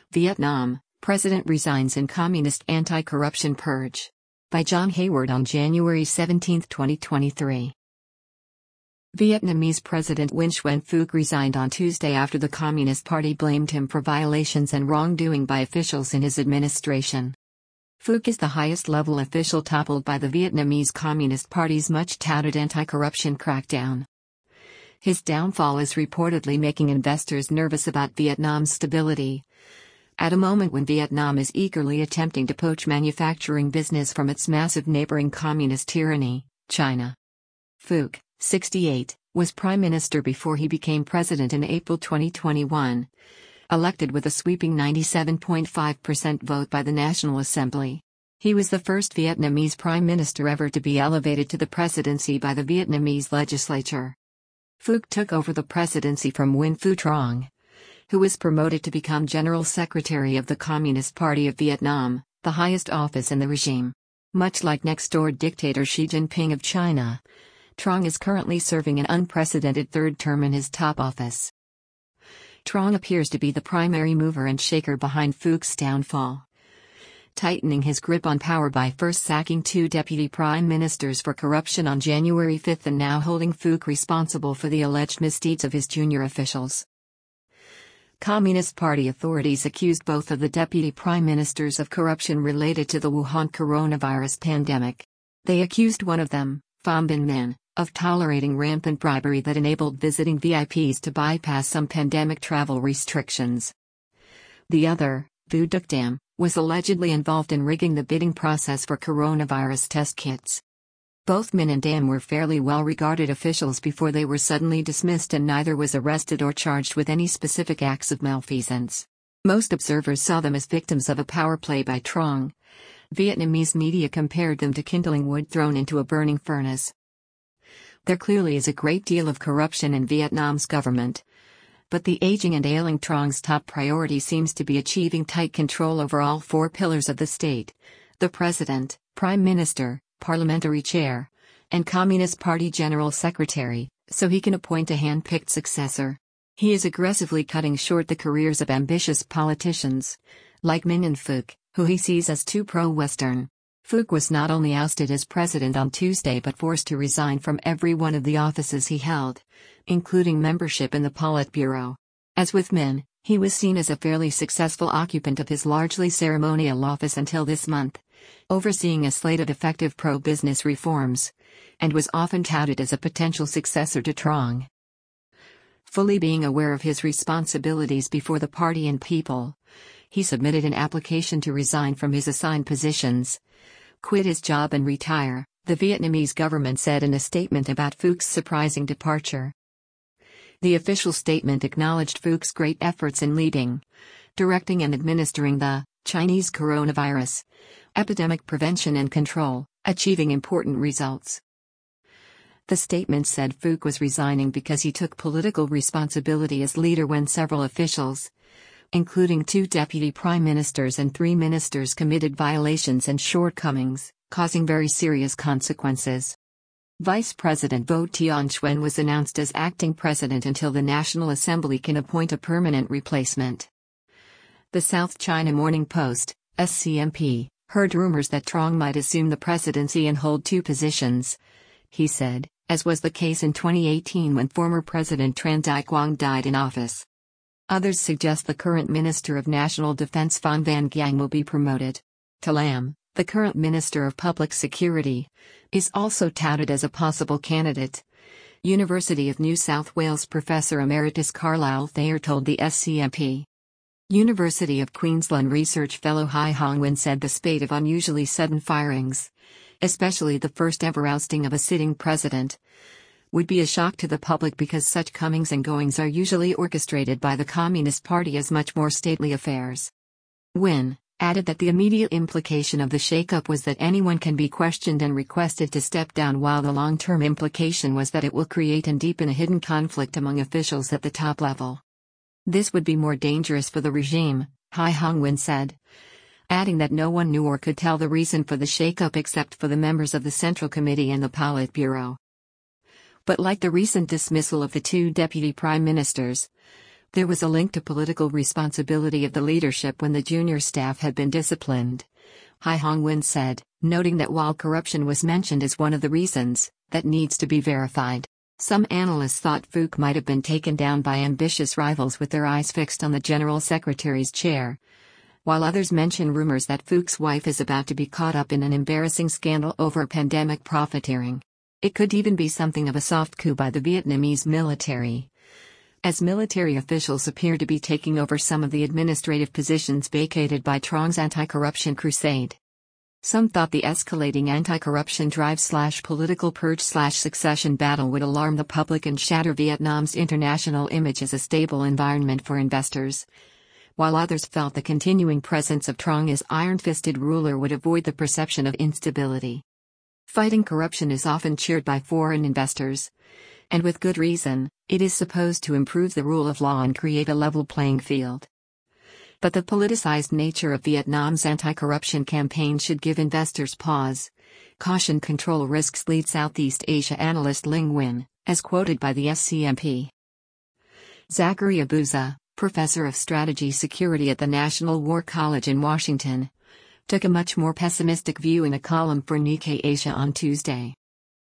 Vietnam, President resigns in Communist anti-corruption purge. By John Hayward on January 17, 2023. Vietnamese President Nguyen Xuan Phuc resigned on Tuesday after the Communist Party blamed him for violations and wrongdoing by officials in his administration. Phuc is the highest-level official toppled by the Vietnamese Communist Party's much-touted anti-corruption crackdown. His downfall is reportedly making investors nervous about Vietnam's stability, at a moment when Vietnam is eagerly attempting to poach manufacturing business from its massive neighboring communist tyranny, China. Phuc, 68, was prime minister before he became president in April 2021, elected with a sweeping 97.5% vote by the National Assembly. He was the first Vietnamese prime minister ever to be elevated to the presidency by the Vietnamese legislature. Phuc took over the presidency from Nguyen Phu Trong, who was promoted to become General Secretary of the Communist Party of Vietnam, the highest office in the regime. Much like next-door dictator Xi Jinping of China, Trong is currently serving an unprecedented third term in his top office. Trong appears to be the primary mover and shaker behind Phuc's downfall, tightening his grip on power by first sacking 2 deputy prime ministers for corruption on January 5 and now holding Phuc responsible for the alleged misdeeds of his junior officials. Communist Party authorities accused both of the deputy prime ministers of corruption related to the Wuhan coronavirus pandemic. They accused one of them, Pham Binh Minh, of tolerating rampant bribery that enabled visiting VIPs to bypass some pandemic travel restrictions. The other, Vu Duc Dam, was allegedly involved in rigging the bidding process for coronavirus test kits. Both Minh and Dam were fairly well-regarded officials before they were suddenly dismissed, and neither was arrested or charged with any specific acts of malfeasance. Most observers saw them as victims of a power play by Trong. Vietnamese media compared them to kindling wood thrown into a burning furnace. There clearly is a great deal of corruption in Vietnam's government, but the aging and ailing Trong's top priority seems to be achieving tight control over all 4 pillars of the state: the president, prime minister, parliamentary chair, and Communist Party General Secretary, so he can appoint a hand-picked successor. He is aggressively cutting short the careers of ambitious politicians, like Minh and Phuc, who he sees as too pro-Western. Phuc was not only ousted as president on Tuesday but forced to resign from every one of the offices he held, including membership in the Politburo. As with Minh, he was seen as a fairly successful occupant of his largely ceremonial office until this month, overseeing a slate of effective pro-business reforms, and was often touted as a potential successor to Trong. Fully being aware of his responsibilities before the party and people, he submitted an application to resign from his assigned positions, quit his job and retire, the Vietnamese government said in a statement about Phuc's surprising departure. The official statement acknowledged Phuc's great efforts in leading, directing and administering the Chinese coronavirus epidemic prevention and control, achieving important results. The statement said Phuc was resigning because he took political responsibility as leader when several officials, including 2 deputy prime ministers and 3 ministers, committed violations and shortcomings, causing very serious consequences. Vice President Vo Tian Xuan was announced as acting president until the National Assembly can appoint a permanent replacement. The South China Morning Post, SCMP, heard rumors that Trong might assume the presidency and hold 2 positions, he said, as was the case in 2018 when former President Tran Dai Quang died in office. Others suggest the current Minister of National Defense Phan Van Giang will be promoted. To Lam, the current Minister of Public Security, is also touted as a possible candidate. University of New South Wales Professor Emeritus Carlisle Thayer told the SCMP. University of Queensland research fellow Hai Hong Win said the spate of unusually sudden firings, especially the first-ever ousting of a sitting president, would be a shock to the public because such comings and goings are usually orchestrated by the Communist Party as much more stately affairs. Win added that the immediate implication of the shakeup was that anyone can be questioned and requested to step down, while the long-term implication was that it will create and deepen a hidden conflict among officials at the top level. This would be more dangerous for the regime, Hai Hong Win said, adding that no one knew or could tell the reason for the shakeup except for the members of the Central Committee and the Politburo. But like the recent dismissal of the 2 deputy prime ministers, There was a link to political responsibility of the leadership when the junior staff had been disciplined. Hai Hongwen said, noting that while corruption was mentioned as one of the reasons, that needs to be verified. Some analysts thought Fook might have been taken down by ambitious rivals with their eyes fixed on the General Secretary's chair, while others mention rumors that Fook's wife is about to be caught up in an embarrassing scandal over pandemic profiteering. It could even be something of a soft coup by the Vietnamese military, as military officials appear to be taking over some of the administrative positions vacated by Trong's anti-corruption crusade. Some thought the escalating anti-corruption drive/political purge/succession battle would alarm the public and shatter Vietnam's international image as a stable environment for investors, while others felt the continuing presence of Trong as iron-fisted ruler would avoid the perception of instability. Fighting corruption is often cheered by foreign investors, and with good reason. It is supposed to improve the rule of law and create a level playing field. But the politicized nature of Vietnam's anti-corruption campaign should give investors pause. Caution control risks, lead Southeast Asia analyst Ling Win, as quoted by the SCMP. Zachary Abuza, professor of strategy security at the National War College in Washington, took a much more pessimistic view in a column for Nikkei Asia on Tuesday.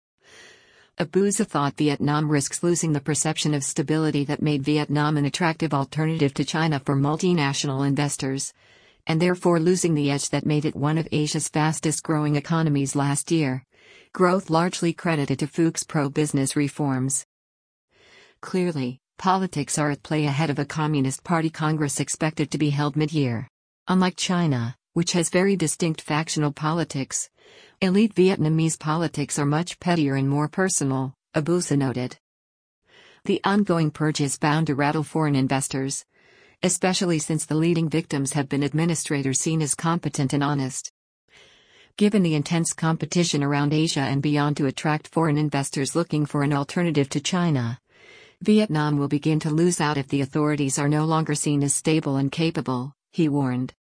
Abuza thought Vietnam risks losing the perception of stability that made Vietnam an attractive alternative to China for multinational investors, and therefore losing the edge that made it one of Asia's fastest-growing economies last year, growth largely credited to Fook's pro-business reforms. Clearly, politics are at play ahead of a Communist Party Congress expected to be held mid-year. Unlike China, which has very distinct factional politics, elite Vietnamese politics are much pettier and more personal, Abuza noted. The ongoing purge is bound to rattle foreign investors, especially since the leading victims have been administrators seen as competent and honest. Given the intense competition around Asia and beyond to attract foreign investors looking for an alternative to China, Vietnam will begin to lose out if the authorities are no longer seen as stable and capable, he warned.